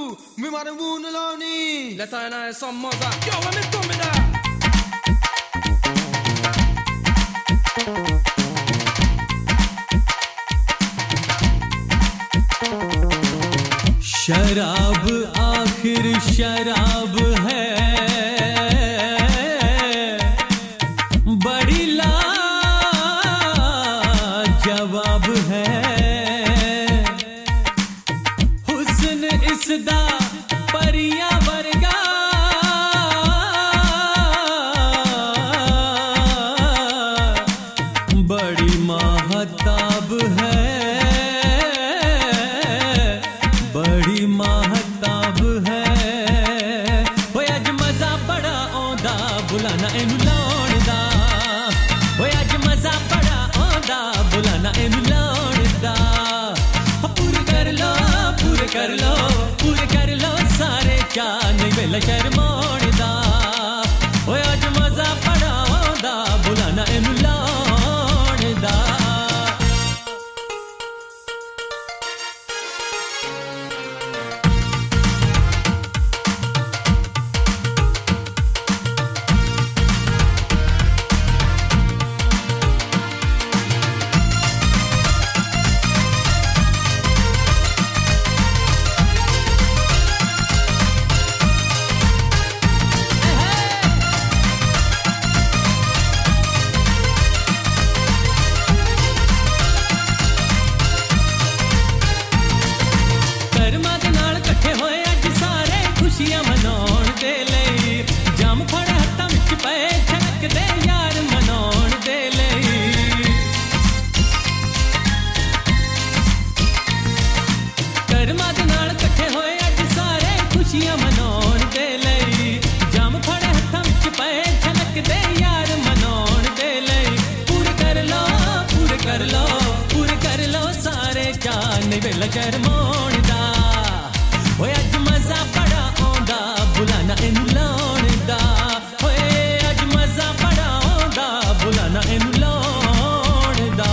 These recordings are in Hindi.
mi mare muneloni. Detta är en sån mossa. Ja, vad mycket kommer där. शराब आखिर शराब है, बड़ी लाजवाब है। हुस्न इसदा परियां वर्गा, बड़ी महताब है, बड़ी महताब है। होए अज मजा बड़ा आंदा बुलाना इनू लाउण दा, होए अज मजा बड़ा आंदा बुलाना इनू लाउण दा। पूरे कर लो पूरे कर लो पूरे कर लो सारे चाह, नहीं वेला शर्माउण दा। होए अज मजा बड़ा आंदा बुलाना इनू लाउण दा। वेला शर्माउण दा। होए अज मजा बड़ा आंदा बुलाना इनू लाउण दा। होए अज मजा बड़ा आंदा बुलाना इनू लाउण दा।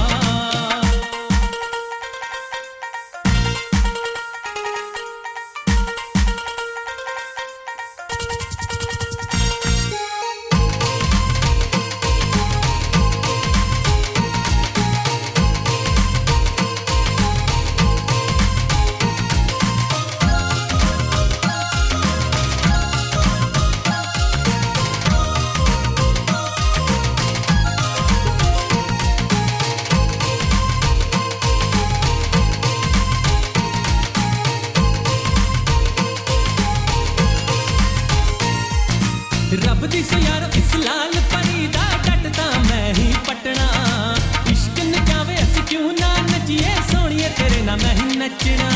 रब दी सयार इस लाल परी दा डटदा मैं ही पटना। इश्क न जावे अस क्यों ना नचिए सोनिए तेरे ना मैं ही नचना।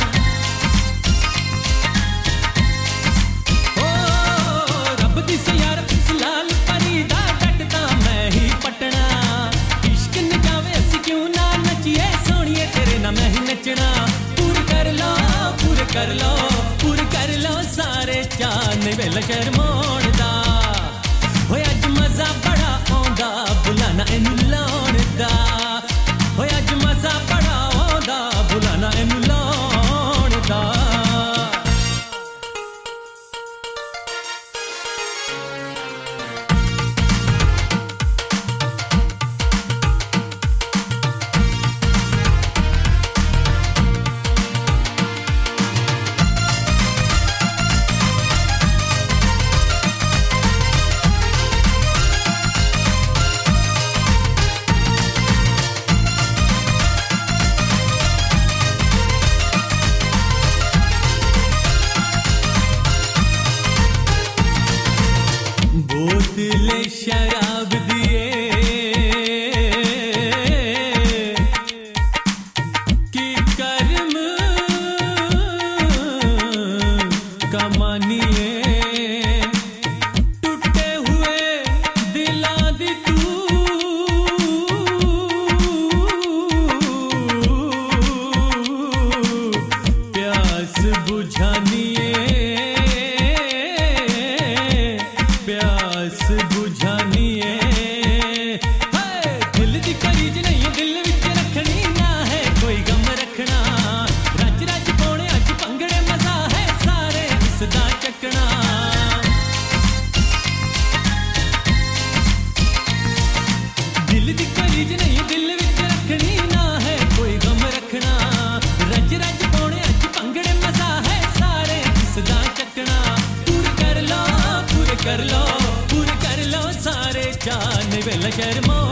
ओ रब दी सयार इस लाल परी दा डटदा मैं ही पटना। इश्क न जावे अस क्यों ना नचिए सोनिए तेरे ना मैं ही नचना। पूरे कर लो पूरे कर लो पूरे कर लो सारे चाह, नहीं वेला शर्माउण दा। होए अज मजा बड़ा आंदा बुलाना इनू लाउण दा। होए अज मजा बड़ा आंदा बुलाना इनू लाउण दा। बोतले शराब दिए कि कर्म कमानिए। टूटे हुए दिलां दी तू प्यास बुझानिए, प्यास बुझानिए। दिल दी करीज नहीं दिल विच रखनी, ना है कोई गम रखना। रज रज पौने अज भंगड़े मजा है सा शर्मो